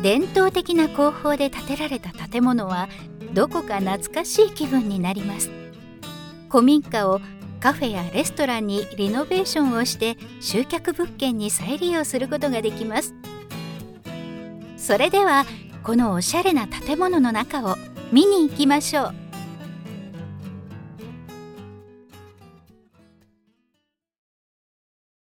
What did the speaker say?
伝統的な工法で建てられた建物はどこか懐かしい気分になります。古民家をカフェやレストランにリノベーションをして集客物件に再利用することができます。それではこのおしゃれな建物の中を見に行きましょう。